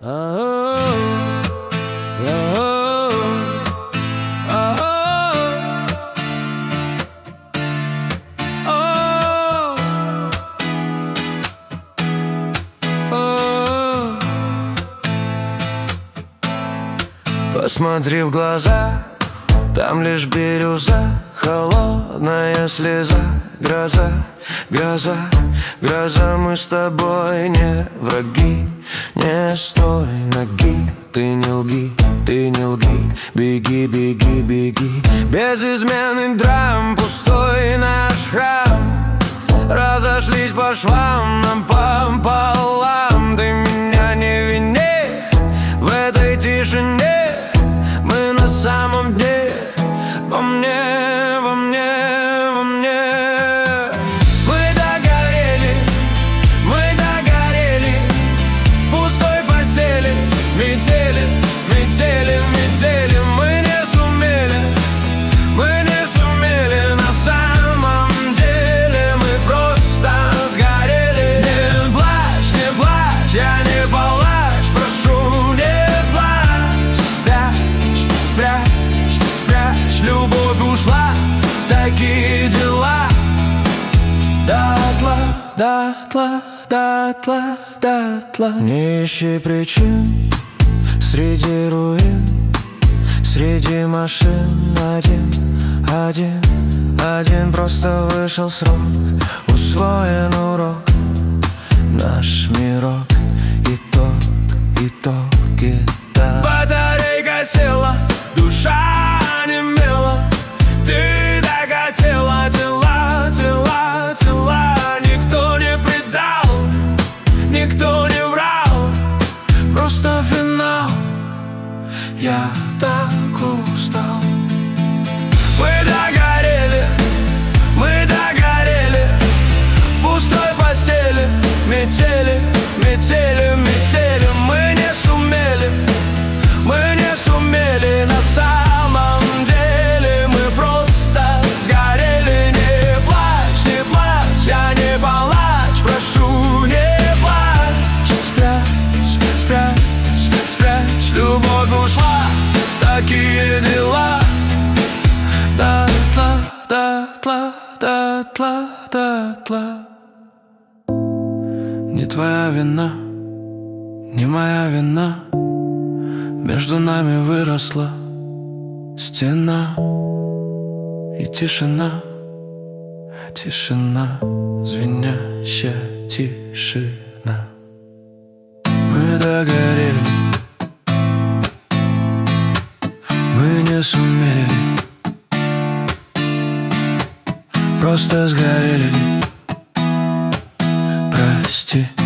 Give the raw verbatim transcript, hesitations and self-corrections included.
Посмотри в глаза, там лишь бирюза, холодная слеза, гроза, гроза, гроза. Мы с тобой не враги, не стой ноги. Ты не лги, ты не лги, беги, беги, беги. Без измены драм, пустой наш храм. Разошлись по швам напополам. Ты меня не вини в этой тишине. Мы на самом деле во мне, во мне, во мне. Мы догорели, мы догорели в пустой постели. Метели, метели, метели. Мы не сумели, мы не сумели. На самом деле мы просто сгорели. Не плачь, не плачь, я не палач. Прошу, не плачь. Спрячь, спрячь, спрячь. Любовь ушла, такие дела. Дотла, дотла, дотла, дотла. Не ищи причин среди руин, среди машин. Один, один, один. Просто вышел срок, усвоен урок. Наш мирок, итог, итог, итог. Батарейка села, душа онемела. Ты так хотела, тела, тела, тела. Никто не предал, никто не врал. Просто финал, я так устал. Мы догорели, мы догорели в пустой постели. Метели, метели, метели. Мы не сумели, мы не сумели. На самом деле мы просто сгорели. Не плачь, не плачь, я не палач. Прошу, не плачь. Спрячь, спрячь, спрячь. Любовь ушла, такие дела. Дотла, дотла, дотла, дотла. Не твоя вина, не моя вина. Между нами выросла стена и тишина, тишина, звенящая тишина. Мы догорели, мы не сумели, просто сгорели. Прости.